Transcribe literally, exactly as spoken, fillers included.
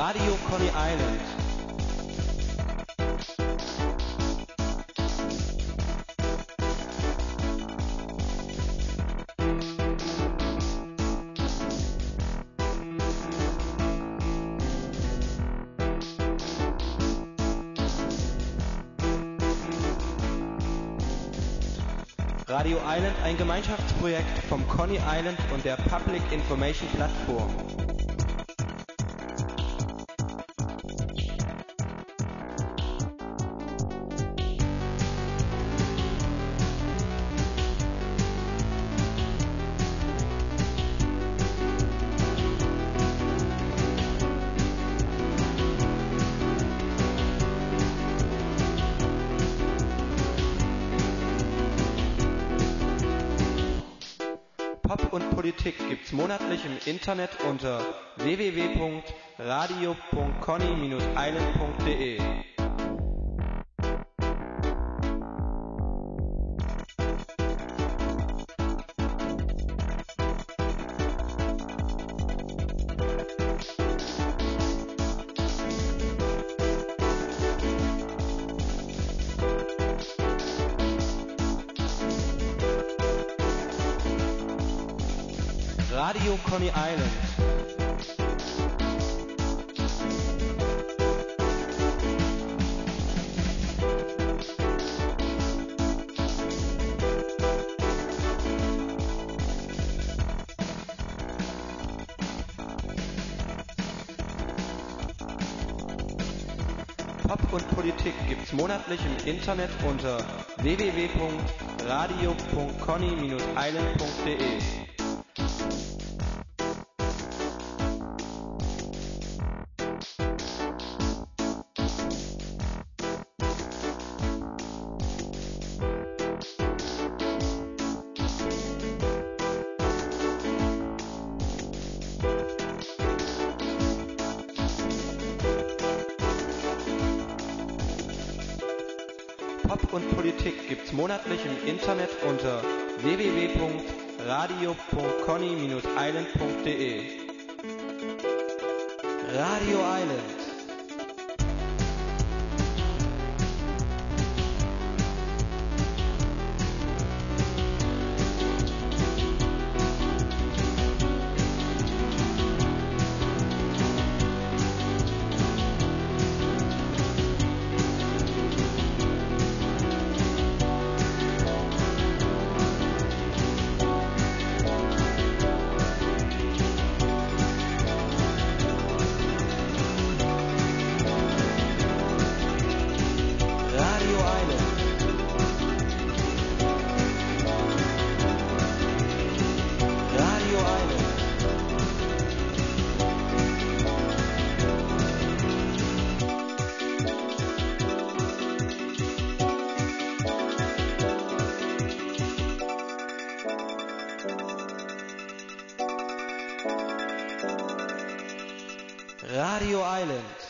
Radio Coney Island. Radio Island, ein Gemeinschaftsprojekt vom Coney Island und der Public Information Plattform. Pop und Politik gibt's monatlich im Internet unter w w w punkt radio punkt coney island punkt de. Radio Coney Island. Pop und Politik gibt's monatlich im Internet unter w w w punkt radio punkt coney island punkt de. Pop und Politik gibt's monatlich im Internet unter w w w punkt radio punkt coney island punkt de. Radio Island. Radio Island.